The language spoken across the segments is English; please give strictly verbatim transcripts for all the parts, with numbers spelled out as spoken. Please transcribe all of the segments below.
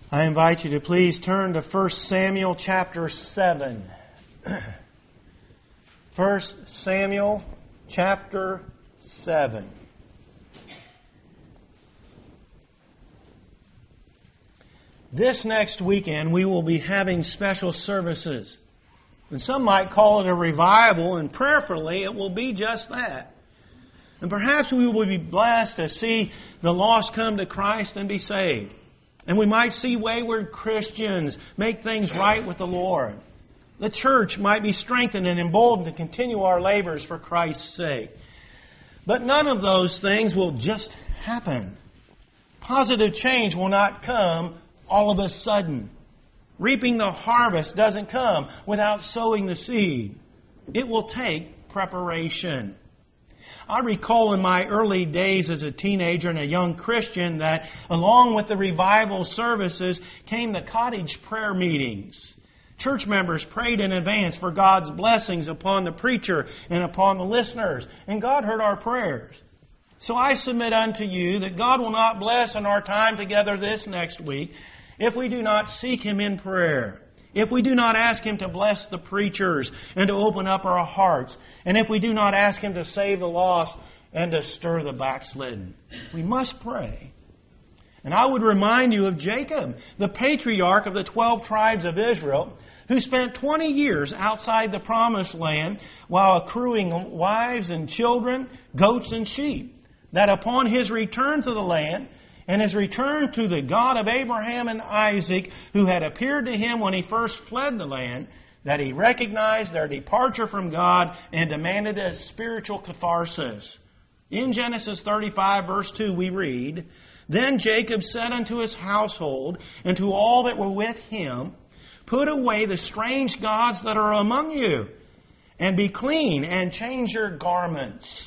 I invite you to please turn to First Samuel chapter seven. First Samuel chapter seven. This next weekend we will be having special services. And some might call it a revival, and prayerfully it will be just that. And perhaps we will be blessed to see the lost come to Christ and be saved. And we might see wayward Christians make things right with the Lord. The church might be strengthened and emboldened to continue our labors for Christ's sake. But none of those things will just happen. Positive change will not come all of a sudden. Reaping the harvest doesn't come without sowing the seed. It will take preparation. I recall in my early days as a teenager and a young Christian that along with the revival services came the cottage prayer meetings. Church members prayed in advance for God's blessings upon the preacher and upon the listeners, and God heard our prayers. So I submit unto you that God will not bless in our time together this next week if we do not seek Him in prayer. If we do not ask Him to bless the preachers and to open up our hearts, and if we do not ask Him to save the lost and to stir the backslidden, we must pray. And I would remind you of Jacob, the patriarch of the twelve tribes of Israel, who spent twenty years outside the promised land while accruing wives and children, goats and sheep, that upon his return to the land, and his return to the God of Abraham and Isaac, who had appeared to him when he first fled the land, that he recognized their departure from God and demanded a spiritual catharsis. In Genesis thirty-five, verse two, we read, Then Jacob said unto his household and to all that were with him, Put away the strange gods that are among you, and be clean, and change your garments.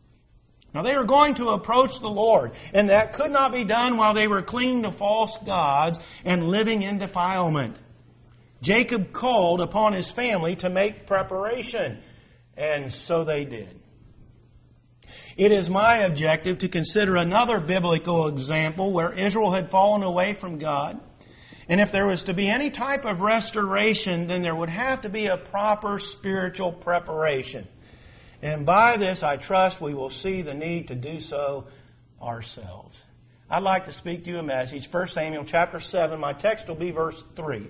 Now they were going to approach the Lord, and that could not be done while they were clinging to false gods and living in defilement. Jacob called upon his family to make preparation, and so they did. It is my objective to consider another biblical example where Israel had fallen away from God. And if there was to be any type of restoration, then there would have to be a proper spiritual preparation. And by this, I trust we will see the need to do so ourselves. I'd like to speak to you a message, First Samuel chapter seven. My text will be verse three.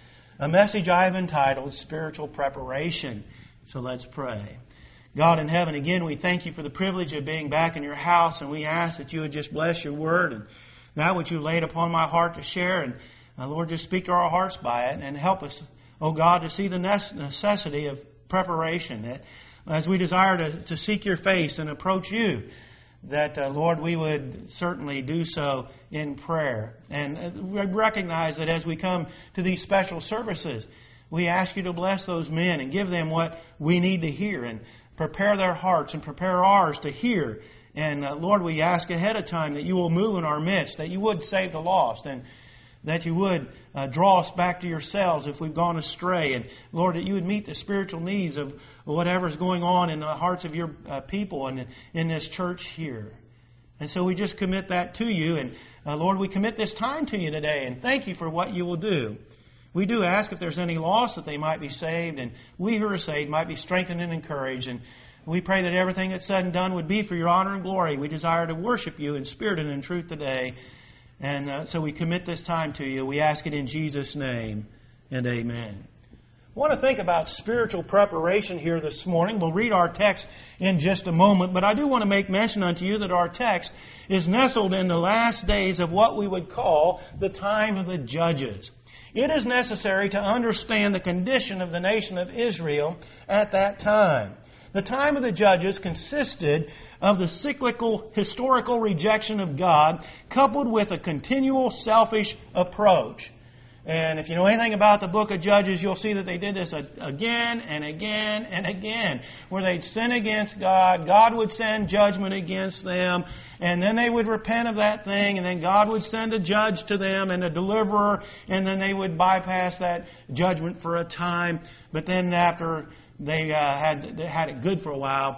A message I have entitled Spiritual Preparation. So let's pray. God in heaven, again, we thank you for the privilege of being back in your house, and we ask that you would just bless your word and that which you laid upon my heart to share. And uh, Lord, just speak to our hearts by it and help us, oh God, to see the necessity of preparation. That as we desire to, to seek your face and approach you, that, uh, Lord, we would certainly do so in prayer. And uh, we recognize that as we come to these special services, we ask you to bless those men and give them what we need to hear and prepare their hearts and prepare ours to hear. And, uh, Lord, we ask ahead of time that you will move in our midst, that you would save the lost, and that you would uh, draw us back to yourselves if we've gone astray. And, Lord, that you would meet the spiritual needs of whatever is going on in the hearts of your uh, people and in this church here. And so we just commit that to you. And, uh, Lord, we commit this time to you today. And thank you for what you will do. We do ask if there's any lost that they might be saved. And we who are saved might be strengthened and encouraged. And we pray that everything that's said and done would be for your honor and glory. We desire to worship you in spirit and in truth today. And uh, so we commit this time to you. We ask it in Jesus' name, and amen. I want to think about spiritual preparation here this morning. We'll read our text in just a moment, but I do want to make mention unto you that our text is nestled in the last days of what we would call the time of the judges. It is necessary to understand the condition of the nation of Israel at that time. The time of the judges consisted of the cyclical historical rejection of God coupled with a continual selfish approach. And if you know anything about the book of Judges, you'll see that they did this again and again and again, where they'd sin against God, God would send judgment against them, and then they would repent of that thing, and then God would send a judge to them and a deliverer, and then they would bypass that judgment for a time. But then after they uh, had they had it good for a while,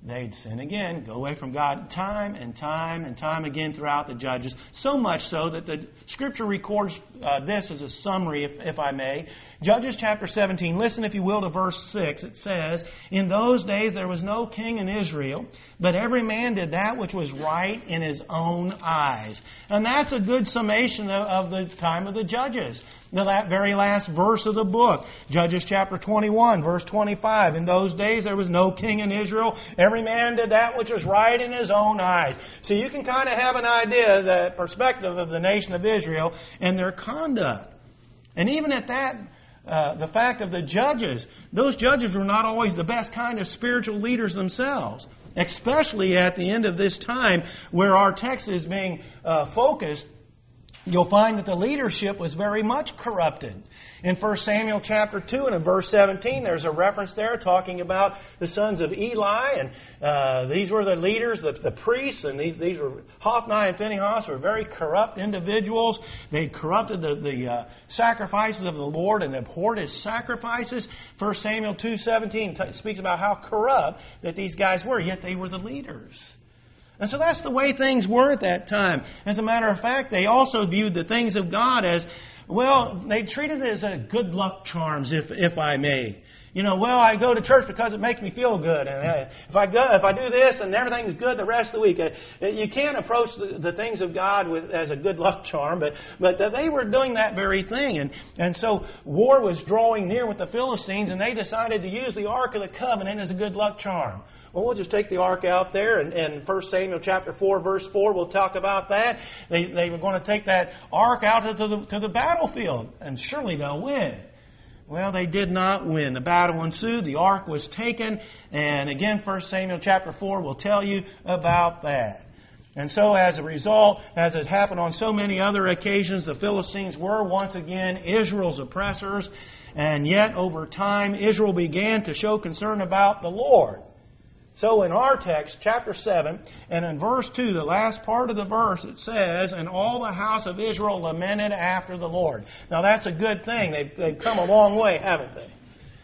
they'd sin again, go away from God time and time and time again throughout the Judges. So much so that the Scripture records uh, this as a summary, if, if I may. Judges chapter seventeen, listen if you will to verse six. It says, "In those days there was no king in Israel, but every man did that which was right in his own eyes." And that's a good summation of, of the time of the Judges. The very last verse of the book, Judges chapter twenty-one, verse twenty-five. "In those days there was no king in Israel. Every man did that which was right in his own eyes." So you can kind of have an idea, the perspective of the nation of Israel and their conduct. And even at that, uh, the fact of the judges, those judges were not always the best kind of spiritual leaders themselves. Especially at the end of this time where our text is being uh, focused, you'll find that the leadership was very much corrupted. In First Samuel chapter two and in verse seventeen, there's a reference there talking about the sons of Eli. And uh, these were the leaders, the, the priests, and these, these were Hophni and Phinehas were very corrupt individuals. They corrupted the, the uh, sacrifices of the Lord and abhorred His sacrifices. First Samuel two seventeen t- speaks about how corrupt that these guys were, yet they were the leaders. And so that's the way things were at that time. As a matter of fact, they also viewed the things of God as, well, they treated it as a good luck charms, if if I may. You know, well, I go to church because it makes me feel good, and uh, if I go, if I do this, and everything's good the rest of the week. Uh, you can't approach the, the things of God with as a good luck charm, but but they were doing that very thing, and and so war was drawing near with the Philistines, and they decided to use the Ark of the Covenant as a good luck charm. Well, we'll just take the ark out there, and, and First Samuel chapter four, verse four, we'll talk about that. They they were going to take that ark out to the to the battlefield, and surely they'll win. Well, they did not win. The battle ensued. The ark was taken, and again, First Samuel chapter four will tell you about that. And so, as a result, as it happened on so many other occasions, the Philistines were once again Israel's oppressors, and yet over time, Israel began to show concern about the Lord. So in our text, chapter seven, and in verse two, the last part of the verse, it says, "And all the house of Israel lamented after the Lord." Now that's a good thing. They've, they've come a long way, haven't they?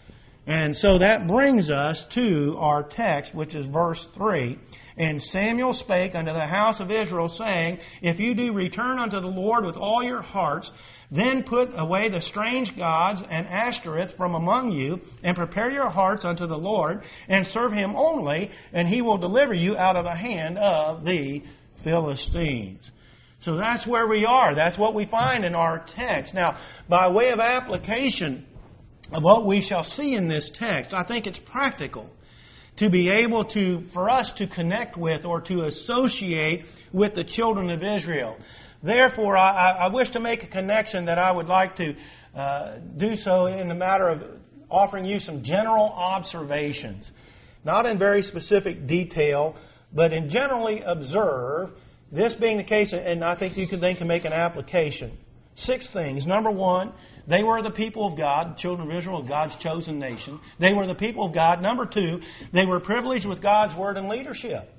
And so that brings us to our text, which is verse three. "And Samuel spake unto the house of Israel, saying, If you do return unto the Lord with all your hearts, then put away the strange gods and Ashtoreth from among you, and prepare your hearts unto the Lord, and serve Him only, and He will deliver you out of the hand of the Philistines." So that's where we are. That's what we find in our text. Now, by way of application of what we shall see in this text, I think it's practical to be able to, for us to connect with or to associate with the children of Israel. Therefore, I, I wish to make a connection that I would like to uh, do so in the matter of offering you some general observations. Not in very specific detail, but in generally observe. This being the case, and I think you can then can make an application. Six things. Number one, they were the people of God, the children of Israel, God's chosen nation. They were the people of God. Number two, they were privileged with God's word and leadership.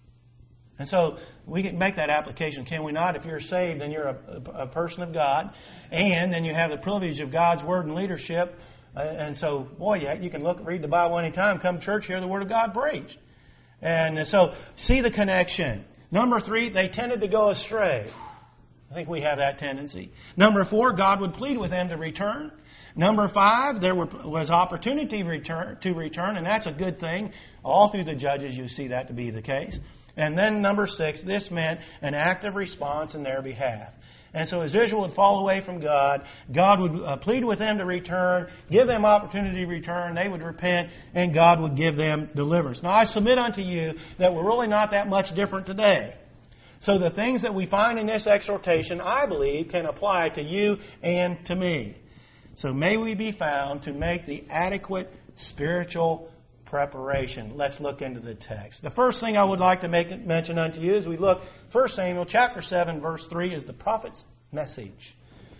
And so we can make that application, can we not? If you're saved, then you're a, a, a person of God. And then you have the privilege of God's word and leadership. Uh, and so, boy, yeah, you can look, read the Bible anytime, come to church, hear the word of God preached. And so, see the connection. Number three, they tended to go astray. I think we have that tendency. Number four, God would plead with them to return. Number five, there were, was opportunity return, to return, and that's a good thing. All through the Judges, you see that to be the case. And then number six, this meant an active response in their behalf. And so as Israel would fall away from God, God would uh, plead with them to return, give them opportunity to return, they would repent, and God would give them deliverance. Now I submit unto you that we're really not that much different today. So the things that we find in this exhortation, I believe, can apply to you and to me. So may we be found to make the adequate spiritual preparation. Let's look into the text. The first thing I would like to make mention unto you as we look, First Samuel chapter seven, verse three, is the prophet's message.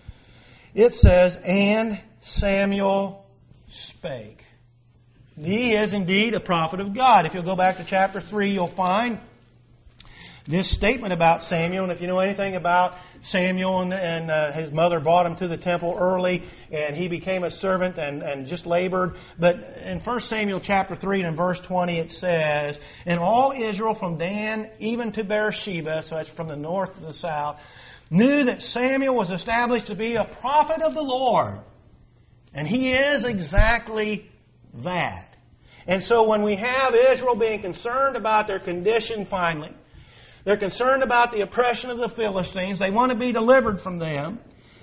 It says, "And Samuel spake." He is indeed a prophet of God. If you'll go back to chapter three, you'll find This statement about Samuel, and if you know anything about Samuel, and, and uh, his mother brought him to the temple early, and he became a servant and, and just labored. But in First Samuel chapter three and in verse twenty it says, "And all Israel from Dan even to Beersheba," so that's from the north to the south, "knew that Samuel was established to be a prophet of the Lord." And he is exactly that. And so when we have Israel being concerned about their condition finally, they're concerned about the oppression of the Philistines. They want to be delivered from them.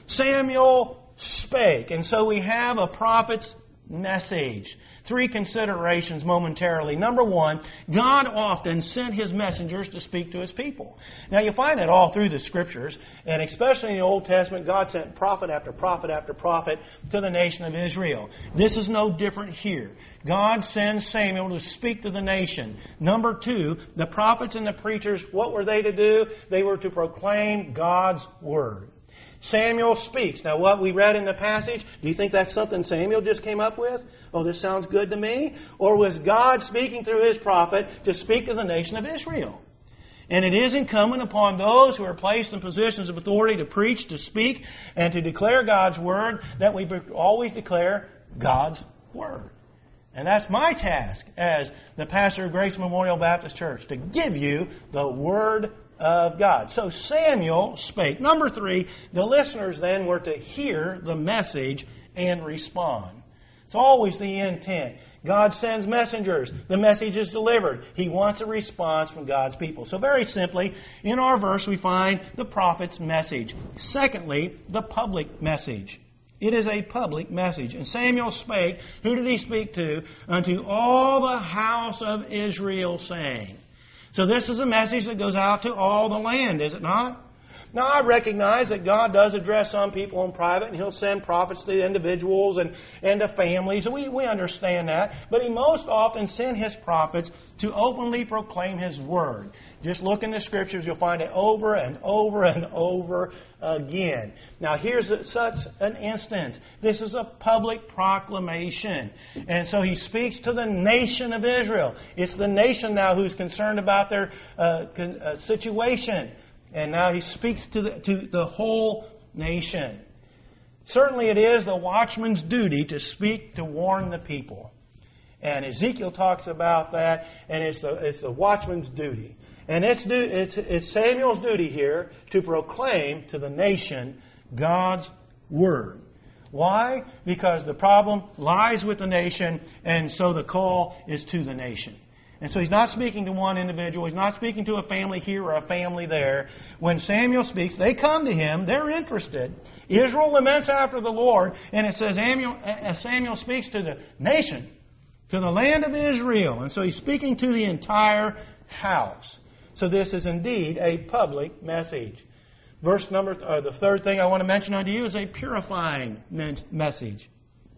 Samuel spake. And so we have a prophet's message. Three considerations momentarily. Number one, God often sent His messengers to speak to His people. Now you find that all through the Scriptures, and especially in the Old Testament, God sent prophet after prophet after prophet to the nation of Israel. This is no different here. God sends Samuel to speak to the nation. Number two, the prophets and the preachers, what were they to do? They were to proclaim God's Word. Samuel speaks. Now what we read in the passage, do you think that's something Samuel just came up with? Oh, this sounds good to me? Or was God speaking through His prophet to speak to the nation of Israel? And it is incumbent upon those who are placed in positions of authority to preach, to speak, and to declare God's Word, that we always declare God's Word. And that's my task as the pastor of Grace Memorial Baptist Church, to give you the Word of God. So Samuel spake. Number three, the listeners then were to hear the message and respond. It's always the intent. God sends messengers. The message is delivered. He wants a response from God's people. So very simply, in our verse we find the prophet's message. Secondly, the public message. It is a public message. And Samuel spake. Who did he speak to? Unto all the house of Israel, saying. So this is a message that goes out to all the land, is it not? Now I recognize that God does address some people in private, and He'll send prophets to individuals and, and to families. We, we understand that. But He most often sent His prophets to openly proclaim His Word. Just look in the Scriptures, you'll find it over and over and over again. Now here's such an instance. This is a public proclamation. And so He speaks to the nation of Israel. It's the nation now who's concerned about their uh, con- uh, situation. And now He speaks to the, to the whole nation. Certainly it is the watchman's duty to speak to warn the people. And Ezekiel talks about that, and it's the, it's the watchman's duty. And it's, du- it's, it's Samuel's duty here to proclaim to the nation God's Word. Why? Because the problem lies with the nation, and so the call is to the nation. And so he's not speaking to one individual. He's not speaking to a family here or a family there. When Samuel speaks, they come to him. They're interested. Israel laments after the Lord. And it says Samuel, Samuel speaks to the nation, to the land of Israel. And so he's speaking to the entire house. So this is indeed a public message. Verse number, uh, the third thing I want to mention unto you is a purifying message.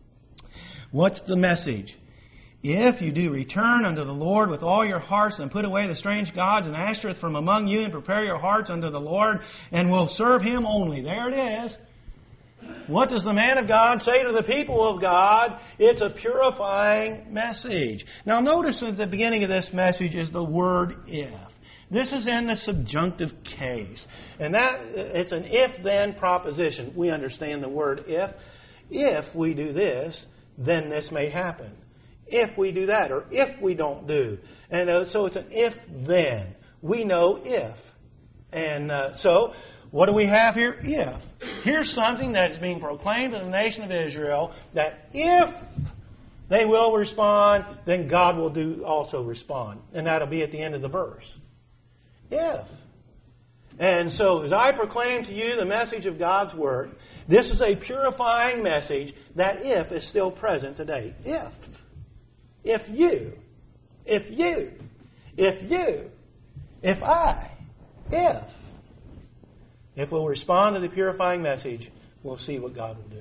What's the message? If you do return unto the Lord with all your hearts, and put away the strange gods and Ashtoreth from among you, and prepare your hearts unto the Lord, and will serve Him only. There it is. What does the man of God say to the people of God? It's a purifying message. Now notice at the beginning of this message is the word if. This is in the subjunctive case. And that it's an if-then proposition. We understand the word if. If we do this, then this may happen. If we do that, or if we don't do. And uh, so it's an if-then. We know if. And uh, so, what do we have here? If. Here's something that's being proclaimed to the nation of Israel, that if they will respond, then God will do also respond. And that'll be at the end of the verse. If. And so, as I proclaim to you the message of God's Word, this is a purifying message. That if is still present today. If. If you, if you, if you, if I, if. If we'll respond to the purifying message, we'll see what God will do.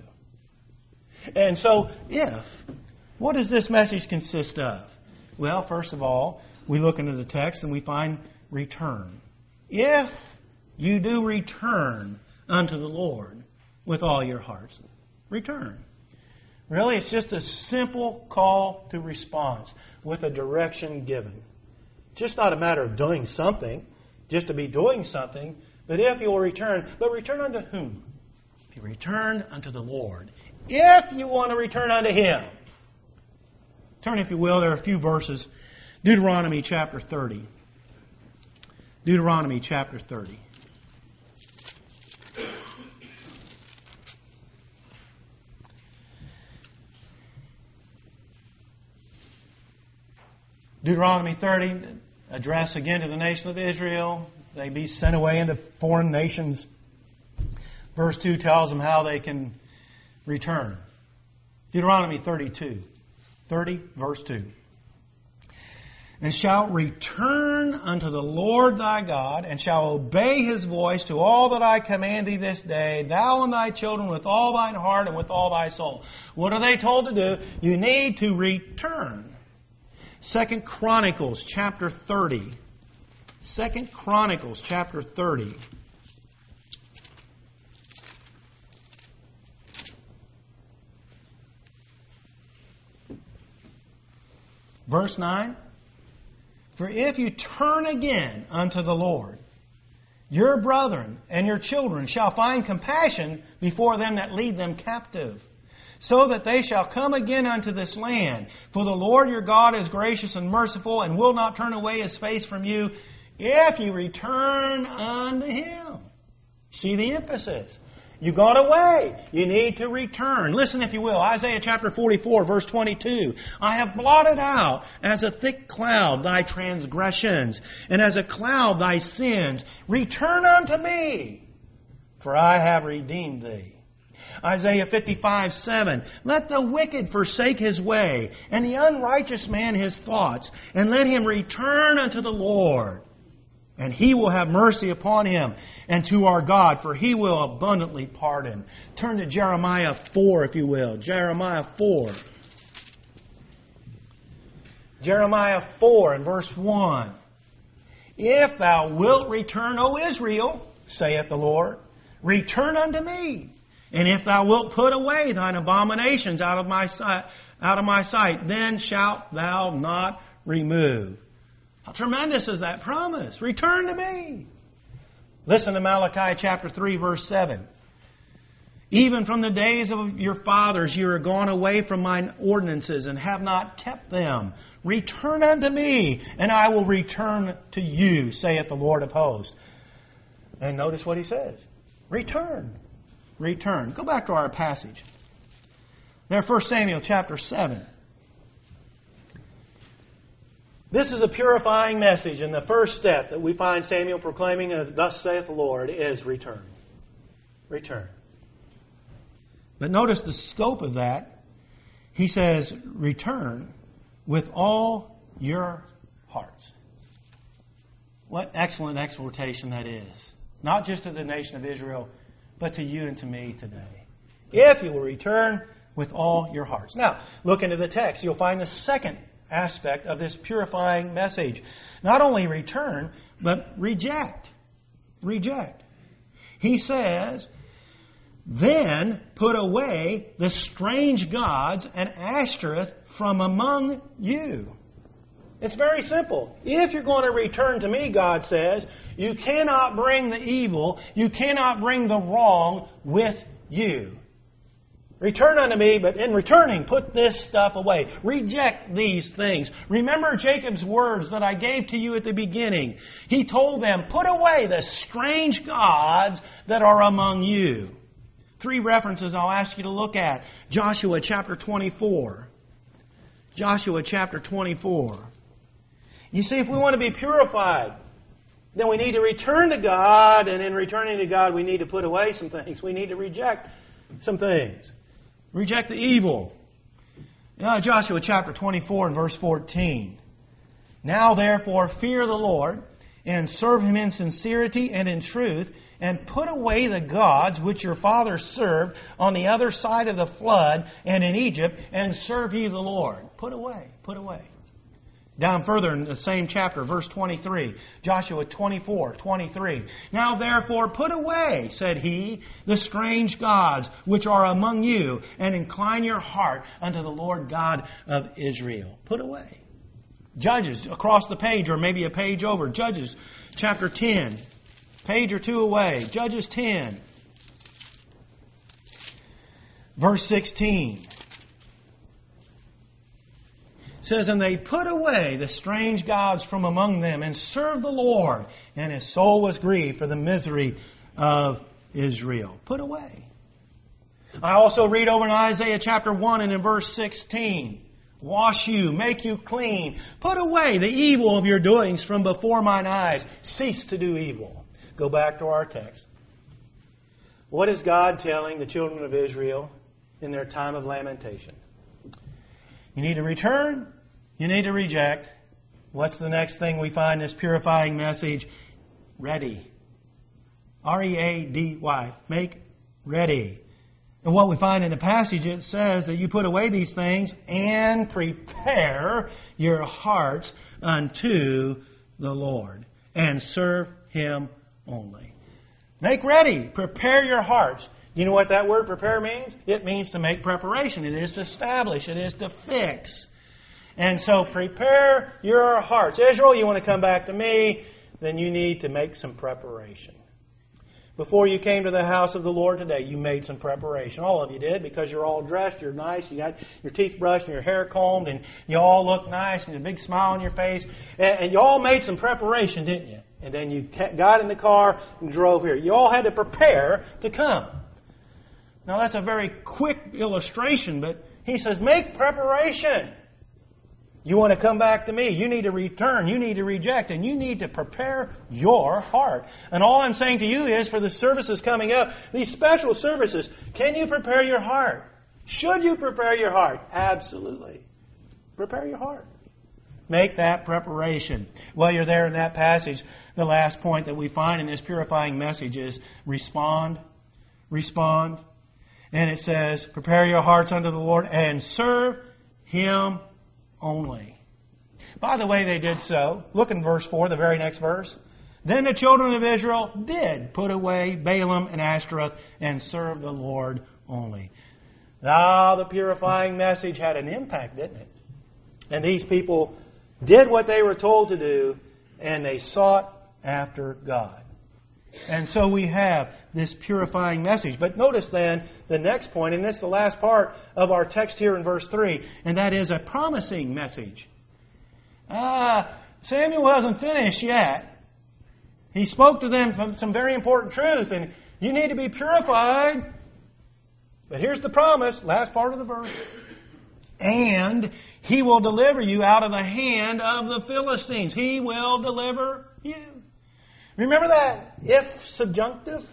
And so, if. What does this message consist of? Well, first of all, we look into the text and we find return. If you do return unto the Lord with all your hearts. Return. Really, it's just a simple call to response with a direction given. It's just not a matter of doing something. just to be doing something, but if you will return, but return unto whom? If you return unto the Lord. If you want to return unto Him. Turn, if you will, there are a few verses. Deuteronomy chapter thirty. Deuteronomy chapter thirty. Deuteronomy thirty, address again to the nation of Israel. They be sent away into foreign nations. Verse two tells them how they can return. Deuteronomy thirty-two. thirty, verse two. And shalt return unto the Lord thy God, and shalt obey His voice to all that I command thee this day, thou and thy children with all thine heart and with all thy soul. What are they told to do? You need to return. Second Chronicles chapter thirty. Second Chronicles chapter thirty. Verse nine. For if you turn again unto the Lord, your brethren and your children shall find compassion before them that lead them captive, so that they shall come again unto this land. For the Lord your God is gracious and merciful, and will not turn away His face from you, if you return unto Him. See the emphasis. You got away. You need to return. Listen, if you will, Isaiah chapter forty-four, verse twenty-two. I have blotted out as a thick cloud thy transgressions, and as a cloud thy sins. Return unto me, for I have redeemed thee. Isaiah fifty-five, seven. Let the wicked forsake his way, and the unrighteous man his thoughts, and let him return unto the Lord. And He will have mercy upon him, and to our God, for He will abundantly pardon. Turn to Jeremiah four, if you will. Jeremiah four. Jeremiah four and verse one. If thou wilt return, O Israel, saith the Lord, return unto me. And if thou wilt put away thine abominations out of my sight, out of my sight, then shalt thou not remove. How tremendous is that promise? Return to me. Listen to Malachi chapter three, verse seven. Even from the days of your fathers you are gone away from mine ordinances and have not kept them. Return unto me, and I will return to you, saith the Lord of hosts. And notice what He says. Return. Return. Go back to our passage. There, First Samuel chapter seven. This is a purifying message, and the first step that we find Samuel proclaiming, thus saith the Lord, is return. Return. But notice the scope of that. He says, return with all your hearts. What excellent exhortation that is. Not just to the nation of Israel, but to you and to me today. If you will return with all your hearts. Now, look into the text. You'll find the second aspect of this purifying message. Not only return, but reject. Reject. He says, then put away the strange gods and Ashtoreth from among you. It's very simple. If you're going to return to me, God says, you cannot bring the evil, you cannot bring the wrong with you. Return unto me, but in returning, put this stuff away. Reject these things. Remember Jacob's words that I gave to you at the beginning. He told them, put away the strange gods that are among you. Three references I'll ask you to look at. Joshua chapter twenty-four. Joshua chapter twenty-four. You see, if we want to be purified, then we need to return to God, and in returning to God, we need to put away some things. We need to reject some things. Reject the evil. Now, Joshua chapter twenty-four and verse fourteen. Now therefore fear the Lord, and serve Him in sincerity and in truth, and put away the gods which your fathers served on the other side of the flood and in Egypt, and serve ye the Lord. Put away, put away. Down further in the same chapter, verse twenty-three, Joshua twenty-four, twenty-three. Now therefore put away, said he, the strange gods which are among you, and incline your heart unto the Lord God of Israel. Put away. Judges, across the page or maybe a page over. Judges chapter ten. Page or two away. Judges ten. Verse sixteen. It says, and they put away the strange gods from among them and served the Lord, and his soul was grieved for the misery of Israel. Put away. I also read over in Isaiah chapter one and in verse sixteen. Wash you, make you clean. Put away the evil of your doings from before mine eyes. Cease to do evil. Go back to our text. What is God telling the children of Israel in their time of lamentation? You need to return. You need to reject. What's the next thing we find in this purifying message? Ready. R E A D Y. Make ready. And what we find in the passage, it says that you put away these things and prepare your hearts unto the Lord and serve Him only. Make ready. Prepare your hearts. You know what that word prepare means? It means to make preparation. It is to establish. It is to fix. And so prepare your hearts. Israel, you want to come back to me, then you need to make some preparation. Before you came to the house of the Lord today, you made some preparation. All of you did, because you're all dressed, you're nice, you got your teeth brushed and your hair combed, and you all look nice, and a big smile on your face. And, and you all made some preparation, didn't you? And then you got in the car and drove here. You all had to prepare to come. Now that's a very quick illustration, but he says, make preparation. You want to come back to me. You need to return. You need to reject. And you need to prepare your heart. And all I'm saying to you is, for the services coming up, these special services, can you prepare your heart? Should you prepare your heart? Absolutely. Prepare your heart. Make that preparation. While you're there in that passage, the last point that we find in this purifying message is respond. Respond. And it says, prepare your hearts unto the Lord and serve Him only. By the way, they did so. Look in verse four, the very next verse. Then the children of Israel did put away Balaam and Ashtoreth and serve the Lord only. Now, the purifying message had an impact, didn't it? And these people did what they were told to do, and they sought after God. And so we have this purifying message. But notice then the next point, and this is the last part of our text here in verse three, and that is a promising message. Ah, Samuel wasn't finished yet. He spoke to them from some very important truth, and you need to be purified. But here's the promise, last part of the verse. And He will deliver you out of the hand of the Philistines. He will deliver you. Remember that if subjunctive?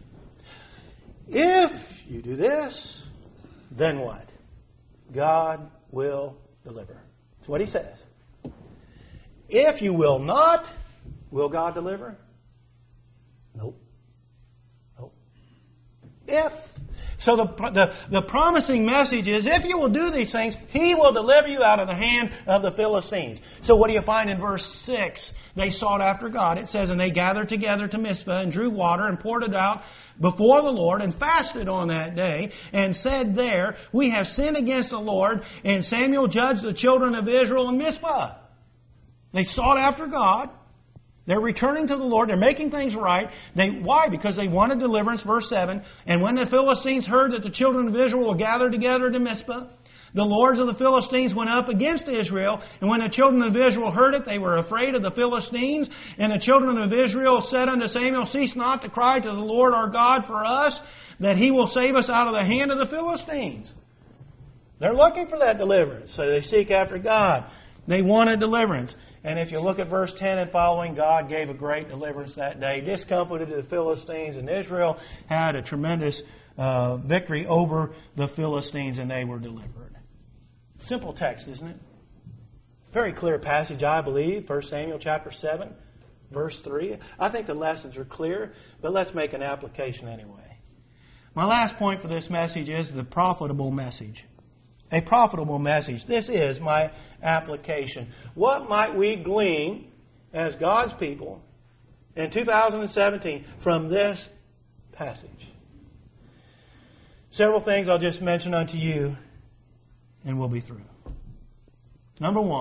If you do this, then what? God will deliver. That's what He says. If you will not, will God deliver? Nope. Nope. If. So the, the, the promising message is, if you will do these things, He will deliver you out of the hand of the Philistines. So what do you find in verse six? They sought after God. It says, and they gathered together to Mizpah and drew water and poured it out before the Lord and fasted on that day and said there, we have sinned against the Lord. And Samuel judged the children of Israel in Mizpah. They sought after God. They're returning to the Lord. They're making things right. They, why? Because they wanted deliverance. Verse seven. And when the Philistines heard that the children of Israel were gathered together to Mizpah, the lords of the Philistines went up against Israel. And when the children of Israel heard it, they were afraid of the Philistines. And the children of Israel said unto Samuel, cease not to cry to the Lord our God for us, that He will save us out of the hand of the Philistines. They're looking for that deliverance. So they seek after God. They wanted deliverance. And if you look at verse ten and following, God gave a great deliverance that day, discomfited the Philistines, and Israel had a tremendous uh, victory over the Philistines, and they were delivered. Simple text, isn't it? Very clear passage, I believe. First Samuel chapter seven, verse three. I think the lessons are clear, but let's make an application anyway. My last point for this message is the profitable message. A profitable message. This is my application. What might we glean as God's people in two thousand seventeen from this passage? Several things I'll just mention unto you, and we'll be through. Number one,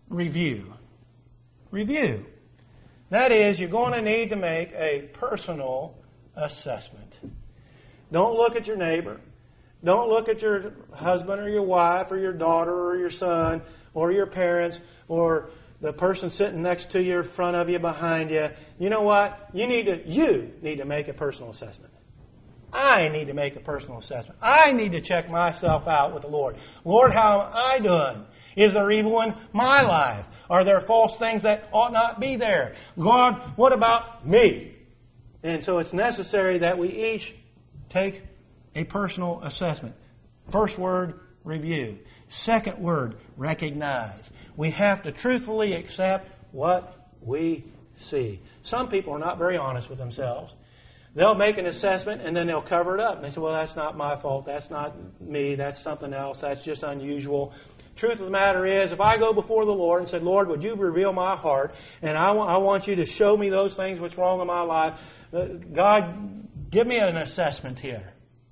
review. Review. That is, you're going to need to make a personal assessment. Don't look at your neighbor. Don't look at your husband or your wife or your daughter or your son or your parents or the person sitting next to you, in front of you, behind you. You know what? You need to, you need to make a personal assessment. I need to make a personal assessment. I need to check myself out with the Lord. Lord, how am I doing? Is there evil in my life? Are there false things that ought not be there? God, what about me? And so it's necessary that we each take a personal assessment. First word, review. Second word, recognize. We have to truthfully accept what we see. Some people are not very honest with themselves. They'll make an assessment and then they'll cover it up. And they say, well, that's not my fault. That's not me. That's something else. That's just unusual. Truth of the matter is, if I go before the Lord and said, Lord, would you reveal my heart? And I, w- I want you to show me those things, what's wrong in my life. Uh, God, give me an assessment here.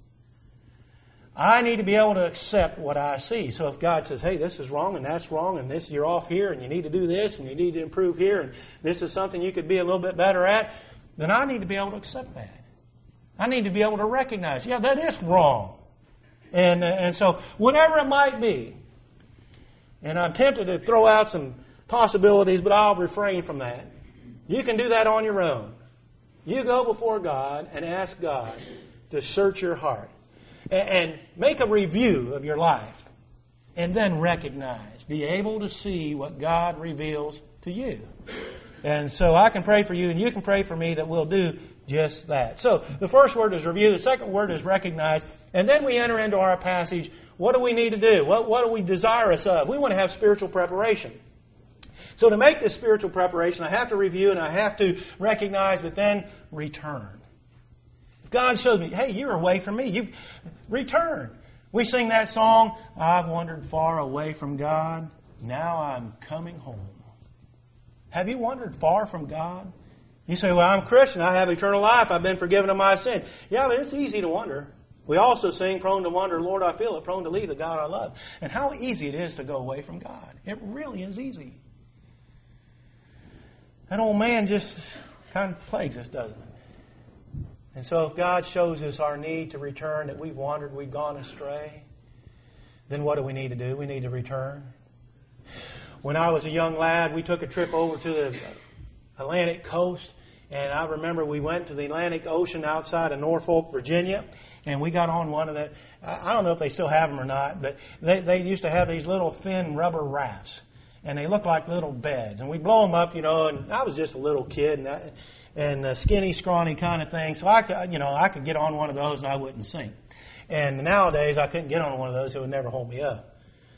I need to be able to accept what I see. So if God says, hey, this is wrong and that's wrong and this you're off here and you need to do this and you need to improve here and this is something you could be a little bit better at, then I need to be able to accept that. I need to be able to recognize, yeah, that is wrong. And, and so whatever it might be, and I'm tempted to throw out some possibilities, but I'll refrain from that. You can do that on your own. You go before God and ask God to search your heart and, and make a review of your life and then recognize, be able to see what God reveals to you. And so I can pray for you and you can pray for me that we'll do just that. So the first word is review. The second word is recognize. And then we enter into our passage. What do we need to do? What, what are we desirous of? We want to have spiritual preparation. So to make this spiritual preparation, I have to review and I have to recognize, but then return. If God shows me, hey, you're away from me, you return. We sing that song, I've wandered far away from God, now I'm coming home. Have you wandered far from God? You say, well, I'm a Christian, I have eternal life, I've been forgiven of my sin. Yeah, but it's easy to wander. We also sing, prone to wander, Lord, I feel it, prone to leave the God I love. And how easy it is to go away from God. It really is easy. That old man just kind of plagues us, doesn't it? And so if God shows us our need to return, that we've wandered, we've gone astray, then what do we need to do? We need to return. When I was a young lad, we took a trip over to the Atlantic coast, and I remember we went to the Atlantic Ocean outside of Norfolk, Virginia, and we got on one of the, I don't know if they still have them or not, but they, they used to have these little thin rubber rafts, and they look like little beds, and we blow them up, you know, and I was just a little kid, and I, and a skinny, scrawny kind of thing, so I could, you know, I could get on one of those and I wouldn't sink. And nowadays I couldn't get on one of those, it would never hold me up.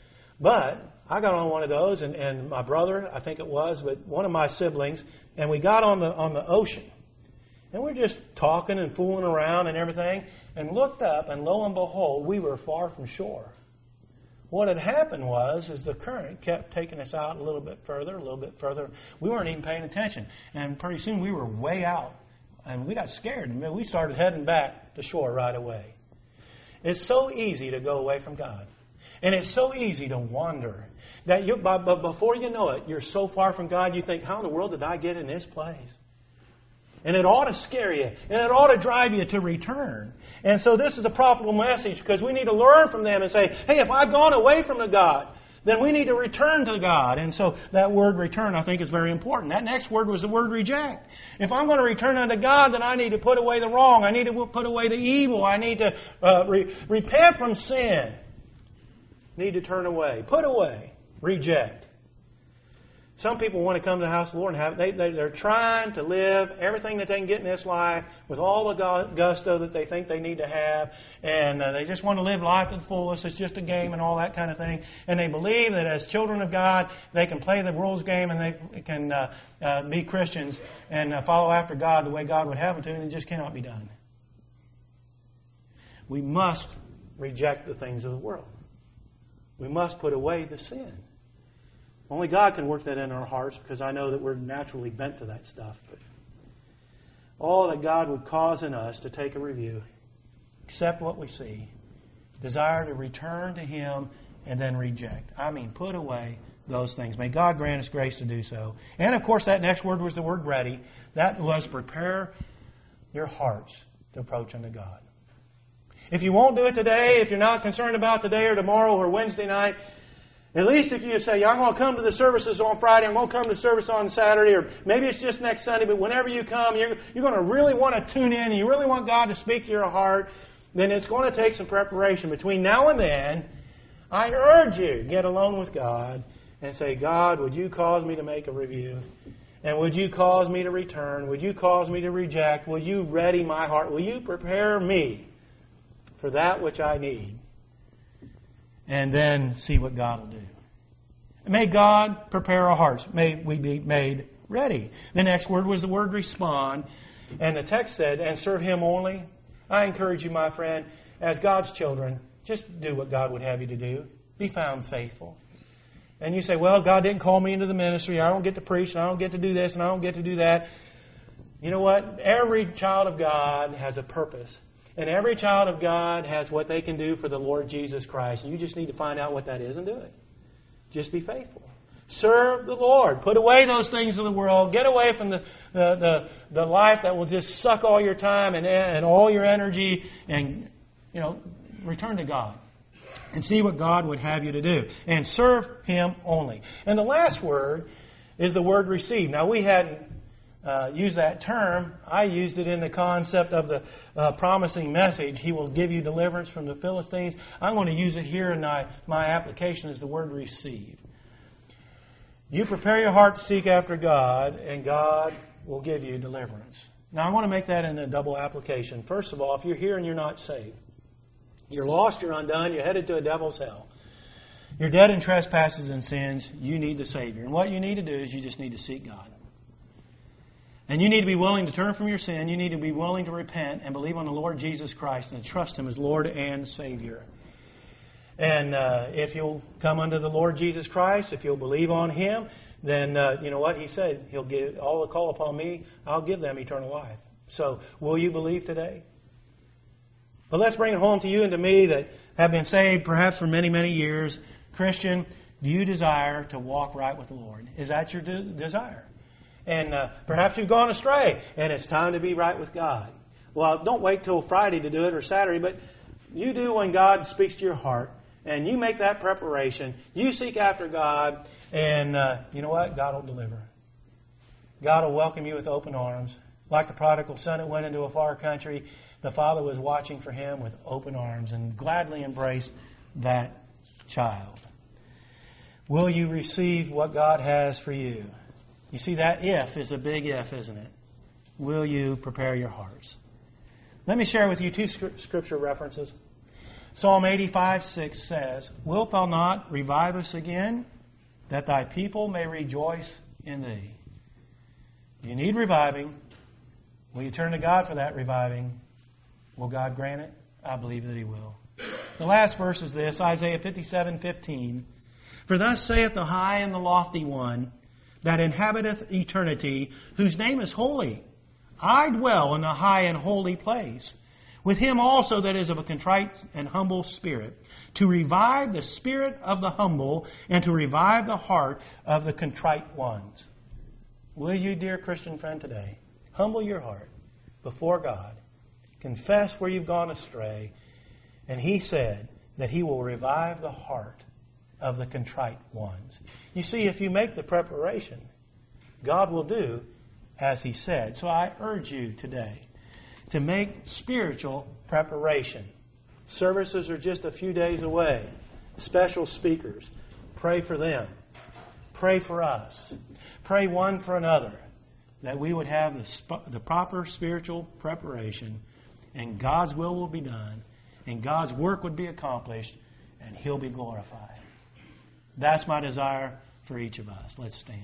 But I got on one of those, and, and my brother, I think it was, but one of my siblings, and we got on the on the ocean. And we're just talking and fooling around and everything, and looked up, and lo and behold, we were far from shore. What had happened was, is the current kept taking us out a little bit further, a little bit further. We weren't even paying attention. And pretty soon we were way out. And we got scared, and we started heading back to shore right away. It's so easy to go away from God. And it's so easy to wander. That you, but before you know it, you're so far from God, you think, how in the world did I get in this place? And it ought to scare you. And it ought to drive you to return. And so this is a profitable message because we need to learn from them and say, hey, if I've gone away from the God, then we need to return to God. And so that word return, I think, is very important. That next word was the word reject. If I'm going to return unto God, then I need to put away the wrong. I need to put away the evil. I need to uh, re- repent from sin. Need to turn away. Put away. Reject. Some people want to come to the house of the Lord and have they, they they're trying to live everything that they can get in this life with all the gusto that they think they need to have, and uh, they just want to live life to the fullest. It's just a game and all that kind of thing. And they believe that as children of God, they can play the rules game and they can uh, uh, be Christians and uh, follow after God the way God would have them to, and it just cannot be done. We must reject the things of the world. We must put away the sin. Only God can work that in our hearts because I know that we're naturally bent to that stuff. But all that God would cause in us to take a review, accept what we see, desire to return to Him, and then reject. I mean, put away those things. May God grant us grace to do so. And of course, that next word was the word ready. That was prepare your hearts to approach unto God. If you won't do it today, if you're not concerned about today or tomorrow or Wednesday night, at least if you say, I'm going to come to the services on Friday, I'm going to come to the service on Saturday, or maybe it's just next Sunday, but whenever you come, you're, you're going to really want to tune in and you really want God to speak to your heart, then it's going to take some preparation. Between now and then, I urge you, get alone with God and say, God, would you cause me to make a review? And would you cause me to return? Would you cause me to reject? Will you ready my heart? Will you prepare me for that which I need? And then see what God will do. May God prepare our hearts. May we be made ready. The next word was the word respond. And the text said, and serve Him only. I encourage you, my friend, as God's children, just do what God would have you to do. Be found faithful. And you say, well, God didn't call me into the ministry. I don't get to preach, and I don't get to do this, and I don't get to do that. You know what? Every child of God has a purpose. And every child of God has what they can do for the Lord Jesus Christ. And you just need to find out what that is and do it. Just be faithful. Serve the Lord. Put away those things of the world. Get away from the, the, the, the life that will just suck all your time and, and all your energy. And, you know, return to God. And see what God would have you to do. And serve Him only. And the last word is the word receive. Now, we hadn't Uh, use that term. I used it in the concept of the uh, promising message. He will give you deliverance from the Philistines. I'm going to use it here in my, my application as the word receive. You prepare your heart to seek after God, and God will give you deliverance. Now, I want to make that in a double application. First of all, if you're here and you're not saved, you're lost, you're undone, you're headed to a devil's hell. You're dead in trespasses and sins. You need the Savior. And what you need to do is you just need to seek God. And you need to be willing to turn from your sin. You need to be willing to repent and believe on the Lord Jesus Christ and trust Him as Lord and Savior. And uh, if you'll come unto the Lord Jesus Christ, if you'll believe on Him, then uh, you know what He said. He'll give all that call upon me. I'll give them eternal life. So, will you believe today? But let's bring it home to you and to me that have been saved perhaps for many, many years. Christian, do you desire to walk right with the Lord? Is that your de- desire? And uh, perhaps you've gone astray, and it's time to be right with God. Well, don't wait till Friday to do it or Saturday, but you do when God speaks to your heart, and you make that preparation. You seek after God, and uh, you know what? God will deliver. God will welcome you with open arms. Like the prodigal son that went into a far country, the father was watching for him with open arms and gladly embraced that child. Will you receive what God has for you? You see, that if is a big if, isn't it? Will you prepare your hearts? Let me share with you two scripture references. Psalm eighty-five six says, Wilt thou not revive us again, that thy people may rejoice in thee? You need reviving. Will you turn to God for that reviving? Will God grant it? I believe that He will. The last verse is this, Isaiah fifty-seven fifteen. For thus saith the high and the lofty one, that inhabiteth eternity, whose name is holy. I dwell in the high and holy place, with him also that is of a contrite and humble spirit, to revive the spirit of the humble, and to revive the heart of the contrite ones. Will you, dear Christian friend, today, humble your heart before God, confess where you've gone astray, and He said that He will revive the heart of the contrite ones. You see, if you make the preparation, God will do as He said. So I urge you today to make spiritual preparation. Services are just a few days away. Special speakers. Pray for them. Pray for us. Pray one for another, that we would have the, sp- the proper spiritual preparation, and God's will will be done, and God's work would be accomplished, and He'll be glorified. That's my desire for each of us. Let's stand.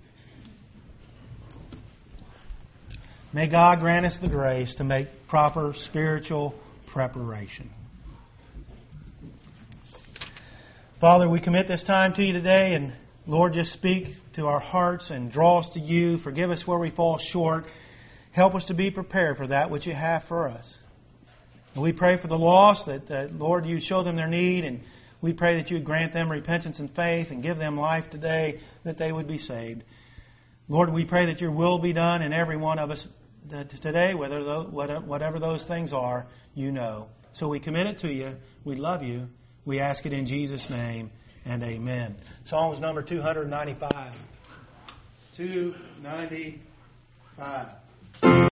May God grant us the grace to make proper spiritual preparation. Father, we commit this time to You today, and Lord, just speak to our hearts and draw us to You. Forgive us where we fall short. Help us to be prepared for that which You have for us. And we pray for the lost, that, that Lord, You show them their need, and We pray that you would grant them repentance and faith and give them life today, that they would be saved. Lord, we pray that your will be done in every one of us today, whether those, whatever those things are, you know. So we commit it to you. We love you. We ask it in Jesus' name, and amen. Psalms number two ninety-five. two ninety-five.